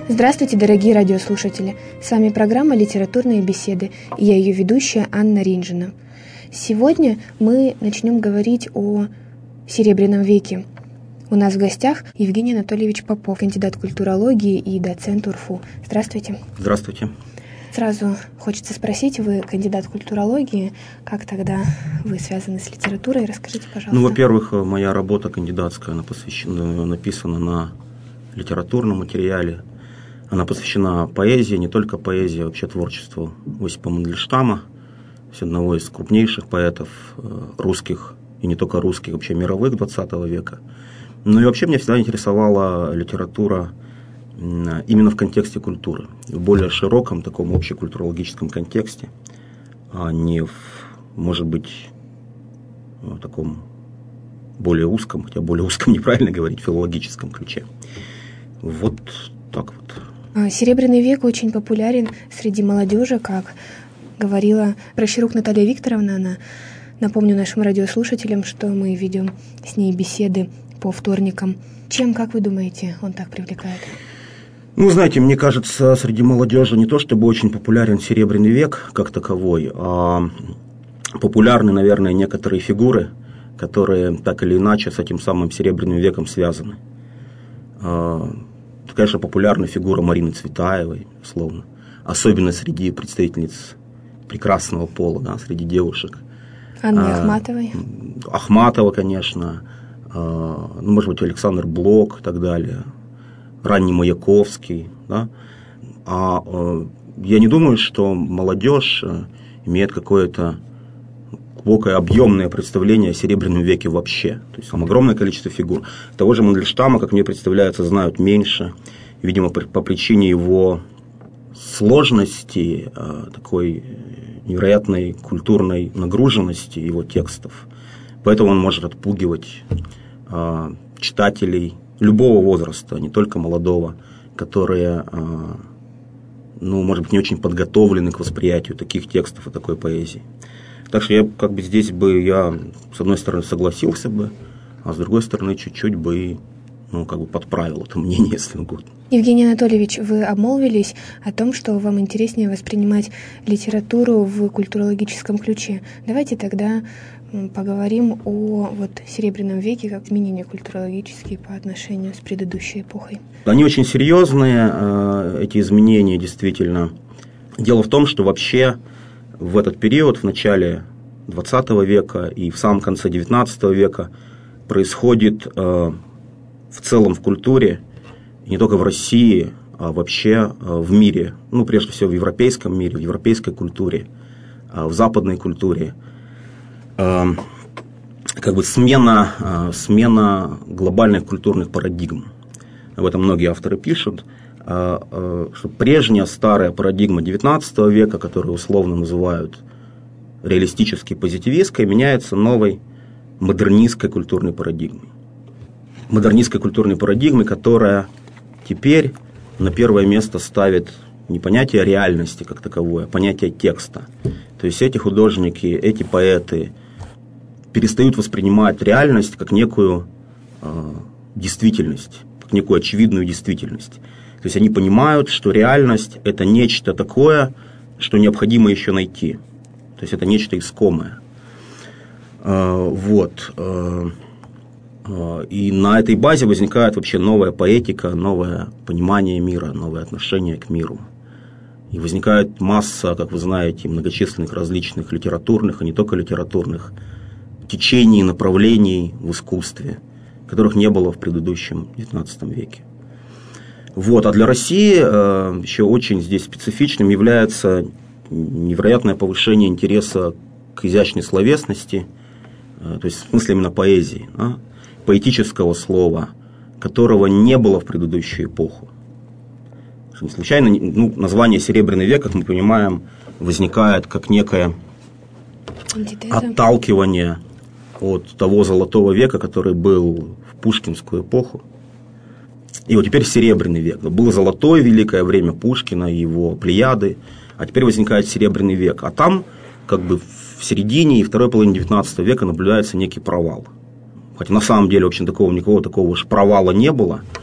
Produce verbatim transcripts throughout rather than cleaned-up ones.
Здравствуйте, дорогие радиослушатели! С вами программа «Литературные беседы» и я ее ведущая Анна Ринжина. Сегодня мы начнем говорить о Серебряном веке. У нас в гостях Евгений Анатольевич Попов, кандидат культурологии и доцент УрФУ. Здравствуйте. Здравствуйте. Сразу хочется спросить, вы кандидат культурологии, как тогда вы связаны с литературой? Расскажите, пожалуйста. Ну, во-первых, моя работа кандидатская, она посвящена, написана на литературном материале. Она посвящена поэзии, не только поэзии, а вообще творчеству Осипа Мандельштама, одного из крупнейших поэтов русских, и не только русских, вообще мировых двадцатого века. Ну и вообще меня всегда интересовала литература именно в контексте культуры, в более широком таком общекультурологическом контексте, а не в, может быть, в таком более узком, хотя более узком неправильно говорить, филологическом ключе. Вот так вот. Серебряный век очень популярен среди молодежи, как говорила Прощерук Наталья Викторовна. Она, напомню нашим радиослушателям, что мы ведем с ней беседы по вторникам. Чем, как вы думаете, он так привлекает? Ну, знаете, мне кажется, среди молодежи не то чтобы очень популярен Серебряный век как таковой, а популярны, наверное, некоторые фигуры, которые так или иначе с этим самым Серебряным веком связаны. Конечно, популярна фигура Марины Цветаевой, условно, особенно среди представительниц прекрасного пола, да, среди девушек. Анны а, Ахматовой. Ахматова, конечно, а, ну, может быть, Александр Блок и так далее, ранний Маяковский. Да? А, а я не думаю, что молодежь имеет какое-то глубокое объемное представление о Серебряном веке вообще. То есть там огромное количество фигур. Того же Мандельштама, как мне представляется, знают меньше. Видимо, по причине его сложности, такой невероятной культурной нагруженности его текстов. Поэтому он может отпугивать читателей любого возраста, не только молодого, которые, ну, может быть, не очень подготовлены к восприятию таких текстов и такой поэзии. Так что я как бы здесь бы я с одной стороны согласился бы, а с другой стороны чуть-чуть бы, ну, как бы подправил это мнение, если угодно. Евгений Анатольевич, вы обмолвились о том, что вам интереснее воспринимать литературу в культурологическом ключе. Давайте тогда поговорим о вот Серебряном веке как изменения культурологические по отношению с предыдущей эпохой. Они очень серьезные, эти изменения, действительно. Дело в том, что вообще в этот период, в начале двадцатого века и в самом конце девятнадцатого века происходит э, в целом в культуре, не только в России, а вообще э, в мире, ну, прежде всего в европейском мире, в европейской культуре, э, в западной культуре, э, как бы смена, э, смена глобальных культурных парадигм. Об этом многие авторы пишут. Что прежняя старая парадигма девятнадцатого века, которую условно называют реалистической позитивистской, меняется новой модернистской культурной парадигмой. Модернистской культурной парадигмой, которая теперь на первое место ставит не понятие реальности как таковое, а понятие текста. То есть эти художники, эти поэты перестают воспринимать реальность как некую э, действительность, как некую очевидную действительность. То есть они понимают, что реальность – это нечто такое, что необходимо еще найти. То есть это нечто искомое. Вот. И на этой базе возникает вообще новая поэтика, новое понимание мира, новое отношение к миру. И возникает масса, как вы знаете, многочисленных различных литературных, и не только литературных, течений, направлений в искусстве, которых не было в предыдущем девятнадцатом веке. Вот. А для России э, еще очень здесь специфичным является невероятное повышение интереса к изящной словесности, э, то есть в смысле именно поэзии, да, поэтического слова, которого не было в предыдущую эпоху. Не случайно, ну, название «Серебряный век», как мы понимаем, возникает как некое отталкивание от того золотого века, который был в пушкинскую эпоху. И вот теперь Серебряный век. Было золотое великое время Пушкина, его плеяды, а теперь возникает Серебряный век. А там, как бы в середине и второй половине девятнадцатого века наблюдается некий провал. Хотя на самом деле, в общем, такого, никакого такого уж провала не было.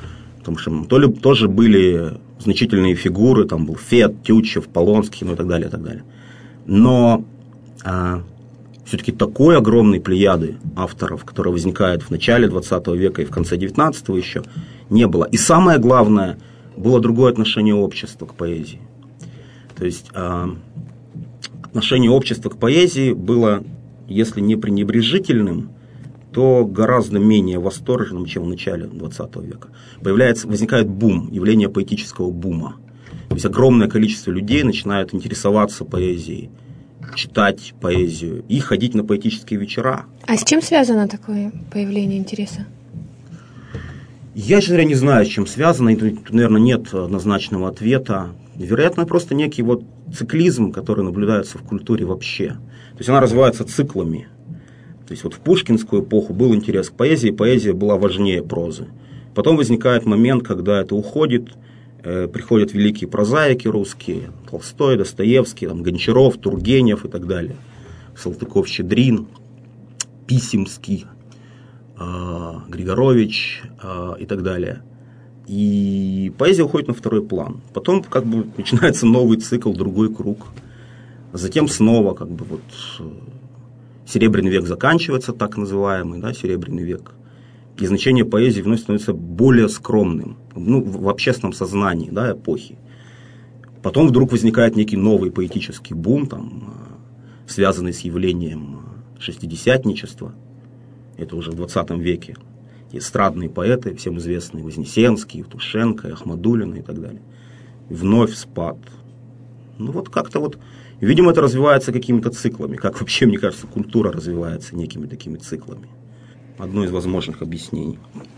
Потому что то ли, тоже были значительные фигуры, там был Фет, Тютчев, Полонский, ну и так далее, и так далее. Но а, все-таки такой огромной плеяды авторов, которая возникает в начале двадцатого века и в конце девятнадцатого еще, не было. И самое главное, было другое отношение общества к поэзии. То есть а, отношение общества к поэзии было, если не пренебрежительным, то гораздо менее восторженным, чем в начале двадцатого века. Появляется, возникает бум, явление поэтического бума. То есть огромное количество людей начинают интересоваться поэзией, читать поэзию и ходить на поэтические вечера. А с чем связано такое появление интереса? Я, честно говоря, не знаю, с чем связано, и тут, наверное, нет однозначного ответа. Вероятно, просто некий вот циклизм, который наблюдается в культуре вообще. То есть она развивается циклами. То есть вот в пушкинскую эпоху был интерес к поэзии, поэзия была важнее прозы. Потом возникает момент, когда это уходит, э, приходят великие прозаики русские, Толстой, Достоевский, там, Гончаров, Тургенев и так далее, Салтыков-Щедрин, Писемский, э, Григорович э, и так далее. И поэзия уходит на второй план. Потом как бы начинается новый цикл, другой круг. Затем снова как бы вот... Серебряный век заканчивается, так называемый, да, Серебряный век. И значение поэзии вновь становится более скромным, ну, в общественном сознании, да, эпохи. Потом вдруг возникает некий новый поэтический бум, там, связанный с явлением шестидесятничества. Это уже в двадцатом веке. Эстрадные поэты, всем известные, Вознесенский, Евтушенко, Ахмадуллина и так далее. И вновь спад. Ну вот как-то вот... Видимо, это развивается какими-то циклами, как вообще, мне кажется, культура развивается некими такими циклами. Одно из возможных объяснений.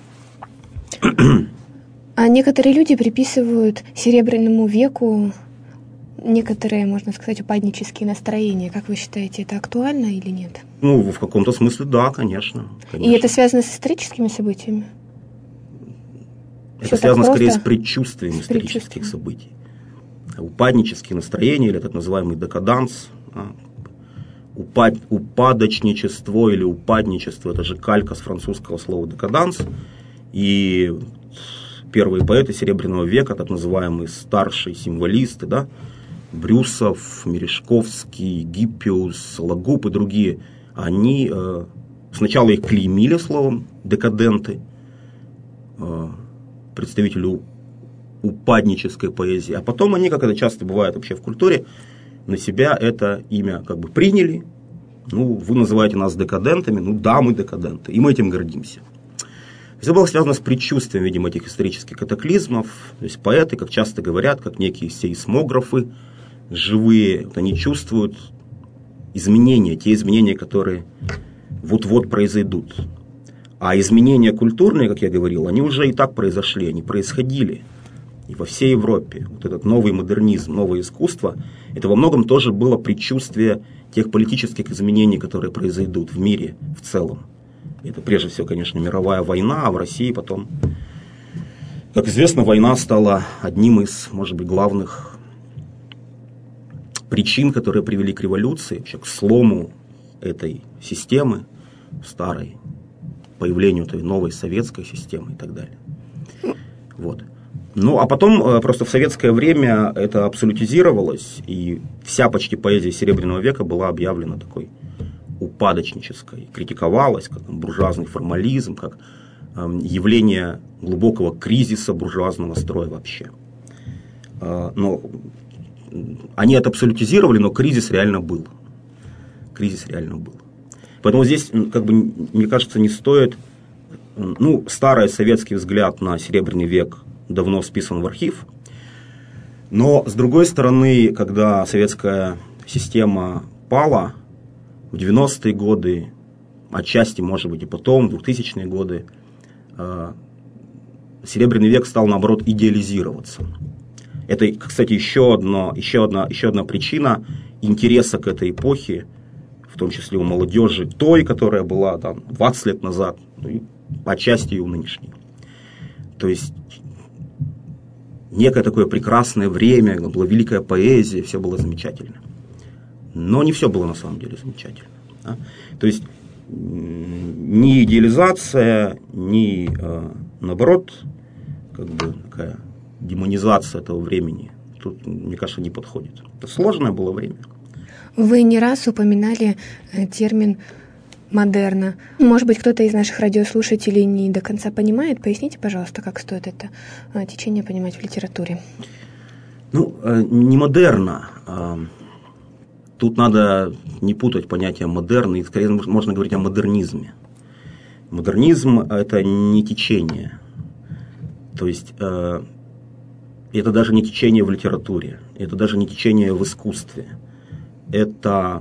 А некоторые люди приписывают Серебряному веку некоторые, можно сказать, упаднические настроения. Как вы считаете, это актуально или нет? Ну, в каком-то смысле, да, конечно. конечно. И это связано с историческими событиями? Это Всё связано скорее с просто? предчувствием С исторических предчувствием. событий. Упаднические настроения, или так называемый декаданс, да, упад, упадочничество или упадничество, это же калька с французского слова декаданс, и первые поэты Серебряного века, так называемые старшие символисты, да, Брюсов, Мережковский, Гиппиус, Сологуб и другие, они э, сначала их клеймили словом декаденты, э, представители упаднической поэзии, а потом они, как это часто бывает вообще в культуре, на себя это имя как бы приняли. Ну, вы называете нас декадентами, ну да, мы декаденты, и мы этим гордимся. Это было связано с предчувствием, видимо, этих исторических катаклизмов. То есть поэты, как часто говорят, как некие сейсмографы живые, вот они чувствуют изменения, те изменения, которые вот-вот произойдут. А изменения культурные, как я говорил, они уже и так произошли, они происходили. И во всей Европе. Вот этот новый модернизм, новое искусство, это во многом тоже было предчувствие тех политических изменений, которые произойдут в мире в целом. Это прежде всего, конечно, мировая война, а в России потом, как известно, война стала одним из, может быть, главных причин, которые привели к революции, вообще к слому этой системы старой, появлению этой новой советской системы и так далее. Вот. Ну, а потом просто в советское время это абсолютизировалось, и вся почти поэзия Серебряного века была объявлена такой упадочнической, критиковалась как буржуазный формализм, как э, явление глубокого кризиса буржуазного строя вообще. Э, но они это абсолютизировали, но кризис реально был. Кризис реально был. Поэтому здесь, как бы, мне кажется, не стоит... Ну, старый советский взгляд на Серебряный век давно списан в архив. Но, с другой стороны, когда советская система пала, в девяностые годы, отчасти, может быть, и потом, в двухтысячные годы, Серебряный век стал, наоборот, идеализироваться. Это, кстати, еще, одно, еще, одна, еще одна причина интереса к этой эпохе, в том числе у молодежи, той, которая была там, двадцать лет назад, ну, и отчасти и у нынешней. То есть, некое такое прекрасное время, была великая поэзия, все было замечательно. Но не все было на самом деле замечательно. Да? То есть, ни идеализация, ни, наоборот, как бы такая демонизация этого времени тут, мне кажется, не подходит. Это сложное было время. Вы не раз упоминали термин «модерна». Может быть, кто-то из наших радиослушателей не до конца понимает. Поясните, пожалуйста, как стоит это течение понимать в литературе. Ну, не модерна. Тут надо не путать понятие модерна, и скорее можно говорить о модернизме. Модернизм – это не течение. То есть, это даже не течение в литературе, это даже не течение в искусстве. Это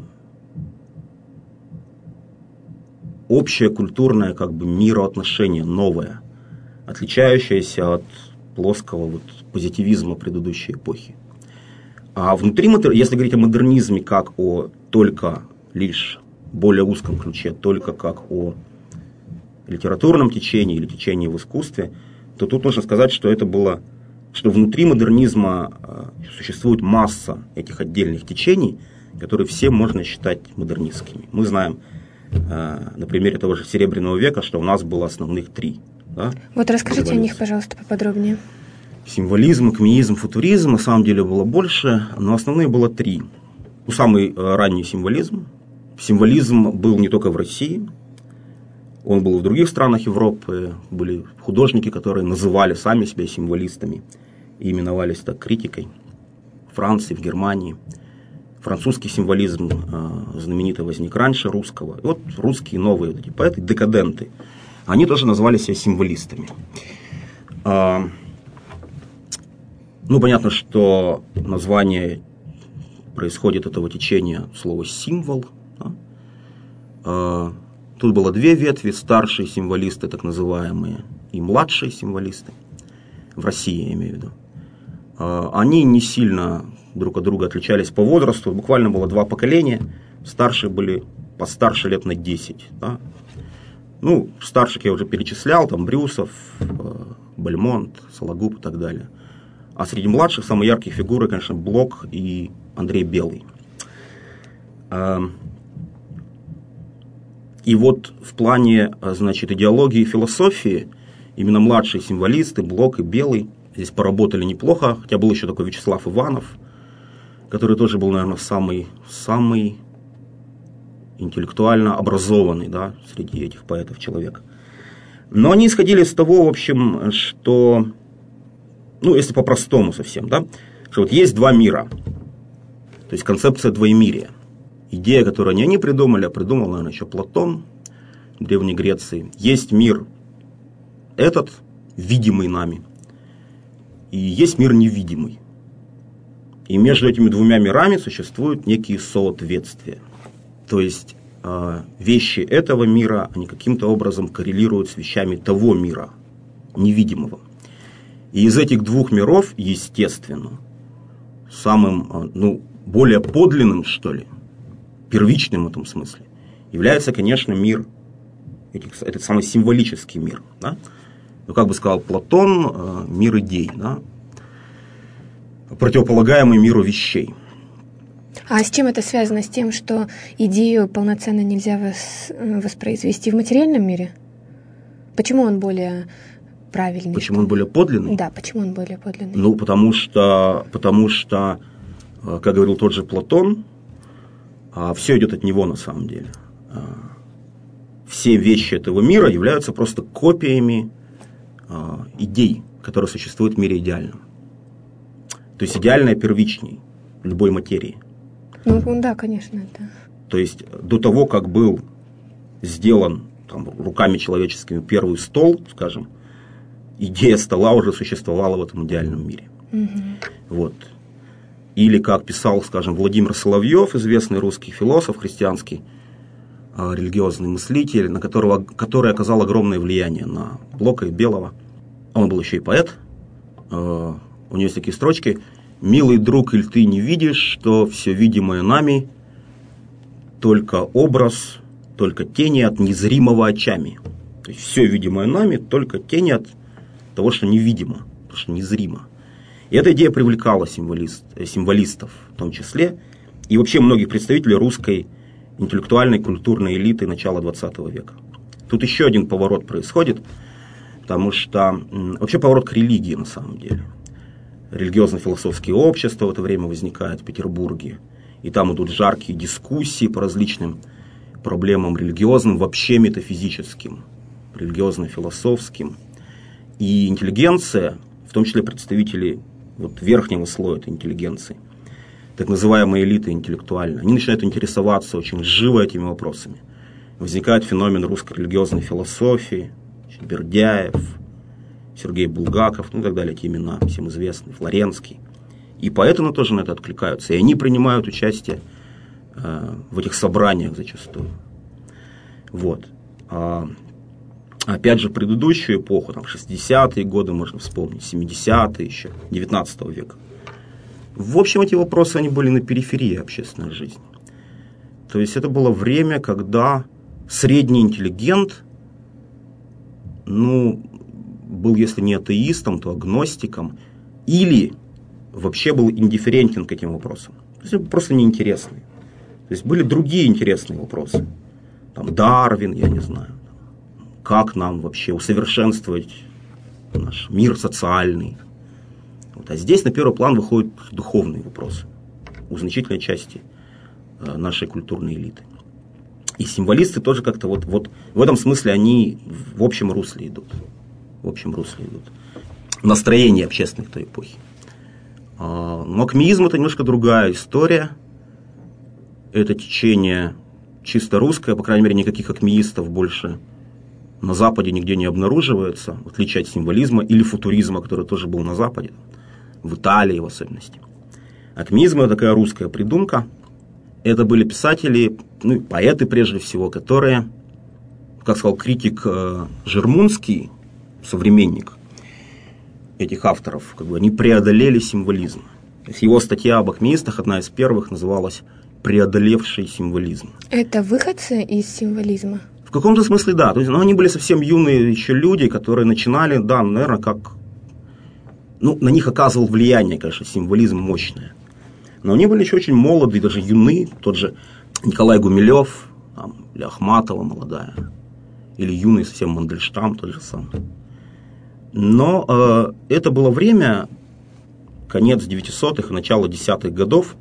общее культурное как бы мироотношение, новое, отличающееся от плоского вот позитивизма предыдущей эпохи. А внутри, если говорить о модернизме как о только лишь более узком ключе, только как о литературном течении или течении в искусстве, то тут нужно сказать, что это было, что внутри модернизма существует масса этих отдельных течений, которые все можно считать модернистскими. Мы знаем на примере того же Серебряного века, что у нас было основных три. Да? Вот расскажите о них, пожалуйста, поподробнее. Символизм, экуменизм, футуризм, на самом деле было больше, но основные было три. Ну, самый ранний символизм. Символизм был не только в России, он был и в других странах Европы. Были художники, которые называли сами себя символистами и именовались так критикой. В Франции, в Германии. Французский символизм знаменитый возник раньше русского. И вот русские новые эти поэты, декаденты, они тоже назвали себя символистами. Ну, понятно, что название происходит этого течения слова «символ». Да? Тут было две ветви, старшие символисты, так называемые, и младшие символисты. В России, я имею в виду. Они не сильно друг от друга отличались по возрасту. Буквально было два поколения. Старшие были постарше лет на десять. Да? Ну, старших я уже перечислял. Там Брюсов, Бальмонт, Сологуб и так далее. А среди младших самые яркие фигуры, конечно, Блок и Андрей Белый. И вот в плане, значит, идеологии и философии именно младшие символисты, Блок и Белый, здесь поработали неплохо, хотя был еще такой Вячеслав Иванов, который тоже был, наверное, самый, самый интеллектуально образованный, да, среди этих поэтов человек. Но они исходили из того, в общем, что, ну, если по-простому совсем, да, что вот есть два мира, то есть концепция двоемирия. Идея, которую не они придумали, а придумал, наверное, еще Платон в Древней Греции. Есть мир этот, видимый нами, и есть мир невидимый. И между этими двумя мирами существуют некие соответствия. То есть вещи этого мира, они каким-то образом коррелируют с вещами того мира, невидимого. И из этих двух миров, естественно, самым, ну, более подлинным, что ли, первичным в этом смысле, является, конечно, мир, этот самый символический мир. Да? Ну, как бы сказал Платон, мир идей, да? Противополагаемый миру вещей. А с чем это связано? С тем, что идею полноценно нельзя воспроизвести в материальном мире? Почему он более правильный? Почему он более подлинный? Да, почему он более подлинный? Ну, потому что, потому что, как говорил тот же Платон, все идет от него на самом деле. Все вещи этого мира являются просто копиями идей, которые существуют в мире идеальном. То есть идеальное первичней любой материи. Ну да, конечно, это. То есть до того, как был сделан там, руками человеческими первый стол, скажем, идея стола уже существовала в этом идеальном мире. Угу. Вот. Или, как писал, скажем, Владимир Соловьев, известный русский философ, христианский, религиозный мыслитель, на которого, который оказал огромное влияние на Блока и Белого. Он был еще и поэт. У него есть такие строчки: «Милый друг, иль ты не видишь, что все видимое нами только образ, только тени от незримого очами». То есть все видимое нами только тени от того, что невидимо, то, что незримо. И эта идея привлекала символист, символистов в том числе, и вообще многих представителей русской интеллектуальной культурной элиты начала двадцатого века. Тут еще один поворот происходит. потому что вообще поворот к религии на самом деле. Религиозно-философские общества в это время возникают в Петербурге, и там идут жаркие дискуссии по различным проблемам религиозным, вообще метафизическим, религиозно-философским. И интеллигенция, в том числе представители вот верхнего слоя этой интеллигенции, так называемые элиты интеллектуальные, они начинают интересоваться очень живо этими вопросами. Возникает феномен русской религиозной философии, Бердяев, Сергей Булгаков, ну и так далее, эти имена всем известны, Флоренский. И поэты тоже на это откликаются, и они принимают участие э, в этих собраниях зачастую. Вот. А, опять же, предыдущую эпоху, там, шестидесятые годы, можно вспомнить, семидесятые еще, девятнадцатого века. В общем, эти вопросы, они были на периферии общественной жизни. То есть это было время, когда средний интеллигент, ну, был, если не атеистом, то агностиком, или вообще был индифферентен к этим вопросам. То есть просто неинтересный. То есть были другие интересные вопросы. Там Дарвин, я не знаю. Как нам вообще усовершенствовать наш мир социальный. Вот. А здесь на первый план выходят духовные вопросы у значительной части э, нашей культурной элиты. И символисты тоже как-то вот, вот в этом смысле они в общем русле идут. В общем русле идут. Настроение общественных той эпохи. А, но акмеизм — это немножко другая история. Это течение чисто русское, по крайней мере, никаких акмеистов больше на Западе нигде не обнаруживается, в отличие от символизма или футуризма, который тоже был на Западе, в Италии в особенности. Акмеизм — это такая русская придумка. Это были писатели, ну, поэты прежде всего, которые, как сказал критик э, Жермунский, современник этих авторов, как бы они преодолели символизм. То есть его статья об акмеистах, одна из первых, называлась «Преодолевший символизм». Это выходцы из символизма? В каком-то смысле да. То есть, ну, они были совсем юные еще люди, которые начинали, да, наверное, как... Ну, на них оказывал влияние, конечно, символизм мощное. Но они были еще очень молоды, даже юны. Тот же Николай Гумилев, там, или Ахматова молодая, или юный совсем Мандельштам, тот же самый. Но э, это было время, конец девятисотых и начало десятых годов,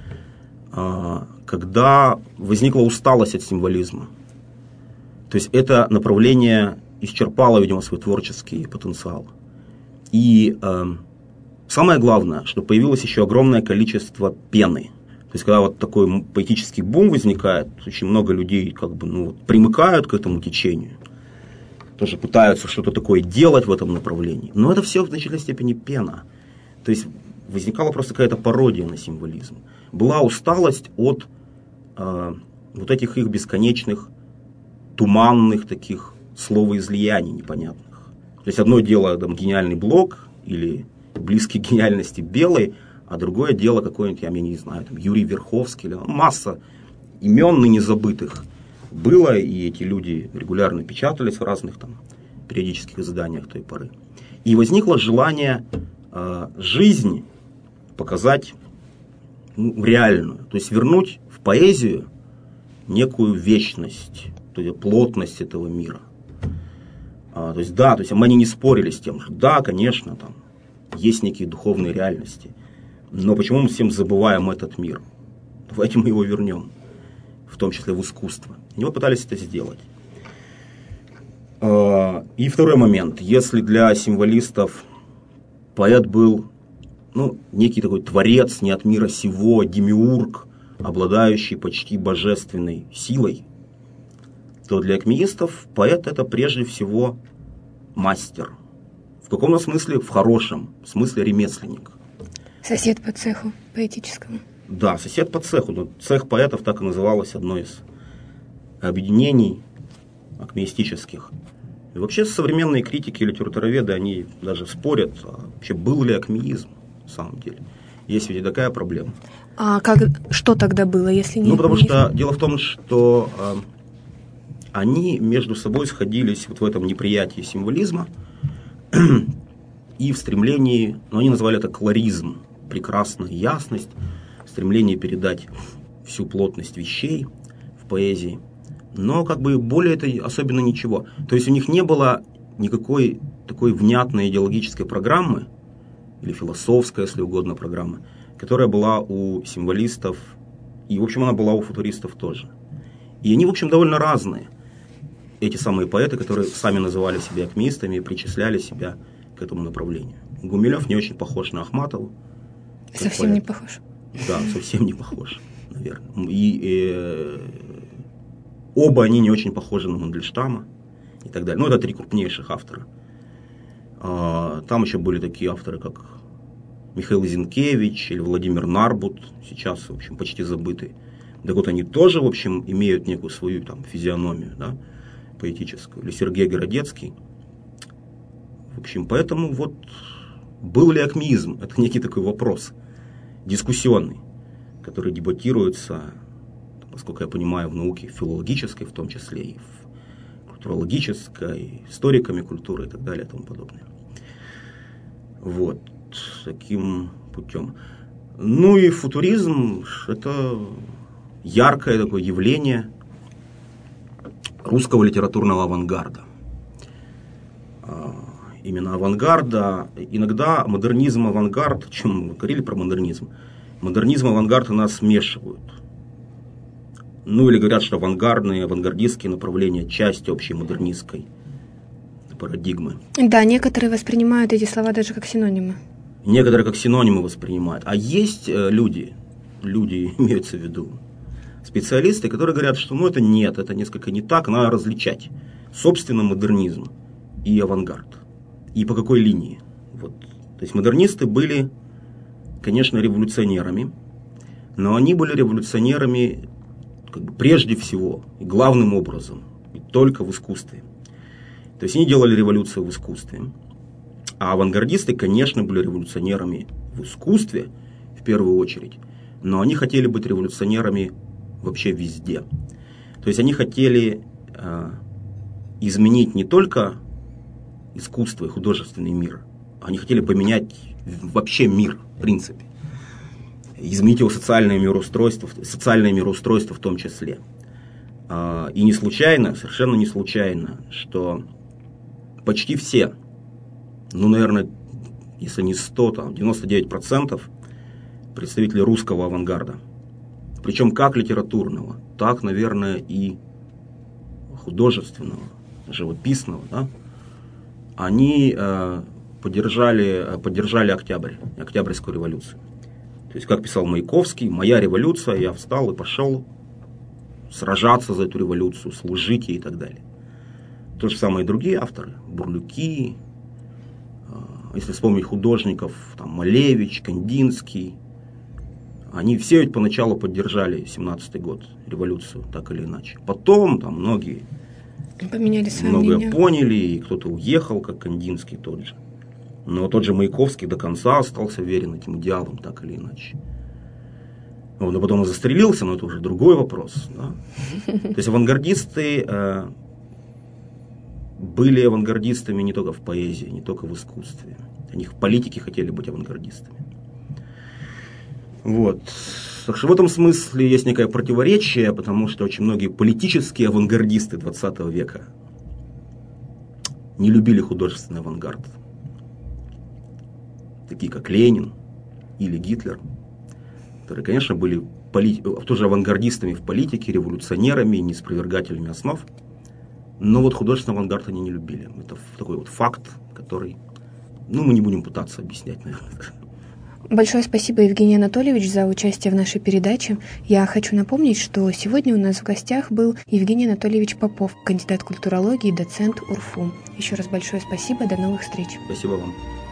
э, когда возникла усталость от символизма. То есть это направление исчерпало, видимо, свой творческий потенциал. И э, самое главное, что появилось еще огромное количество пены. То есть когда вот такой поэтический бум возникает, очень много людей как бы, ну, примыкают к этому течению. Тоже пытаются что-то такое делать в этом направлении. Но это все в значительной степени пена. То есть возникала просто какая-то пародия на символизм. Была усталость от э, вот этих их бесконечных, туманных таких словоизлияний непонятных. То есть одно дело там, гениальный Блок или близкий к гениальности Белый, а другое дело какой-нибудь, я не знаю, там, Юрий Верховский, или, масса имен ныне забытых было, и эти люди регулярно печатались в разных там периодических изданиях той поры. И возникло желание э, жизнь показать, ну, реальную, то есть вернуть в поэзию некую вечность, то есть плотность этого мира. А, то есть да, то есть мы не спорили с тем, что да, конечно, там есть некие духовные реальности, но почему мы всем забываем этот мир? Давайте мы его вернем, в том числе в искусство. Они пытались это сделать. И второй момент. Если для символистов поэт был, ну, некий такой творец не от мира сего, демиург, обладающий почти божественной силой, то для акмеистов поэт — это прежде всего мастер. В каком-то смысле, в хорошем смысле, ремесленник. Сосед по цеху поэтическому. Да, сосед по цеху. Но цех поэтов так и называлось, одно из объединений акмеистических. И вообще современные критики и литературоведы, они даже спорят, а вообще был ли акмеизм на самом деле. Есть ведь и такая проблема. А как, что тогда было, если не Ну, потому акмеизм? что дело в том, что э, они между собой сходились вот в этом неприятии символизма и в стремлении, ну, они называли это колоризм, прекрасная ясность, стремление передать всю плотность вещей в поэзии. Но как бы более это особенно ничего. То есть у них не было никакой такой внятной идеологической программы, или философской, если угодно, программы, которая была у символистов, и, в общем, она была у футуристов тоже. И они, в общем, довольно разные. Эти самые поэты, которые сами называли себя акмеистами и причисляли себя к этому направлению. Гумилев не очень похож на Ахматову. Совсем не похож. Да, совсем не похож, наверное. И э, оба они не очень похожи на Мандельштама и так далее. Ну, это три крупнейших автора. А, там еще были такие авторы, как Михаил Зинкевич или Владимир Нарбут, сейчас, в общем, почти забытые. Так вот, они тоже, в общем, имеют некую свою там физиономию, да, поэтическую. Или Сергей Городецкий. В общем, поэтому вот был ли акмеизм? Это некий такой вопрос дискуссионный, который дебатируется, насколько я понимаю, в науке филологической, в том числе и в культурологической, историками культуры и так далее и тому подобное. Вот, таким путем. Ну и футуризм – это яркое такое явление русского литературного авангарда. Именно авангарда, иногда модернизм, авангард, о чем мы говорили про модернизм, модернизм и авангард у нас смешивают. Ну или говорят, что авангардные, авангардистские направления – часть общей модернистской парадигмы. Да, некоторые воспринимают эти слова даже как синонимы. Некоторые как синонимы воспринимают. А есть люди, люди имеются в виду, специалисты, которые говорят, что ну это нет, это несколько не так, надо различать, собственно, модернизм и авангард. И по какой линии. Вот. То есть модернисты были, конечно, революционерами, но они были революционерами как бы прежде всего и главным образом, и только в искусстве. То есть они делали революцию в искусстве. А авангардисты, конечно, были революционерами в искусстве, в первую очередь, но они хотели быть революционерами вообще везде. То есть они хотели э, изменить не только искусство и художественный мир, они хотели поменять вообще мир, в принципе. Изменить его социальное мироустройство, социальное мироустройство в том числе. Э, и не случайно, совершенно не случайно, что почти все, ну, наверное, если не сто, там, девяносто девять процентов представителей русского авангарда. Причем как литературного, так, наверное, и художественного, живописного, да, они э, поддержали, поддержали Октябрь, Октябрьскую революцию. То есть, как писал Маяковский, моя революция, я встал и пошел сражаться за эту революцию, служить ей и так далее. То же самое и другие авторы, Бурлюки, если вспомнить художников, там, Малевич, Кандинский, они все ведь поначалу поддержали семнадцатый год, революцию, так или иначе. Потом там многие поменяли свое многое мнение. Поняли, и кто-то уехал, как Кандинский тот же. Но тот же Маяковский до конца остался верен этим идеалам, так или иначе. Он потом и застрелился, но это уже другой вопрос. Да? То есть авангардисты э, были авангардистами не только в поэзии, не только в искусстве. Они в политике хотели быть авангардистами. Вот. Так что в этом смысле есть некое противоречие, потому что очень многие политические авангардисты двадцатого века не любили художественный авангард. Такие как Ленин или Гитлер, которые, конечно, были полит... тоже авангардистами в политике, революционерами, неспровергателями основ. Но вот художественный авангард они не любили. Это такой вот факт, который, ну, мы не будем пытаться объяснять, наверное. Большое спасибо, Евгений Анатольевич, за участие в нашей передаче. Я хочу напомнить, что сегодня у нас в гостях был Евгений Анатольевич Попов, кандидат культурологии, доцент УрФУ. Еще раз большое спасибо, до новых встреч. Спасибо вам.